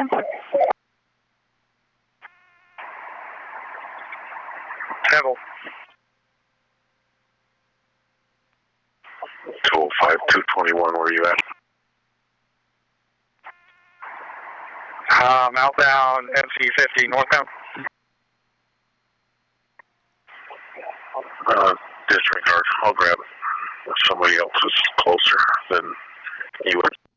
Travel. 205, 221, where are you at? Outbound MC50 northbound. Disregard. I'll grab it. If somebody else is closer than you would.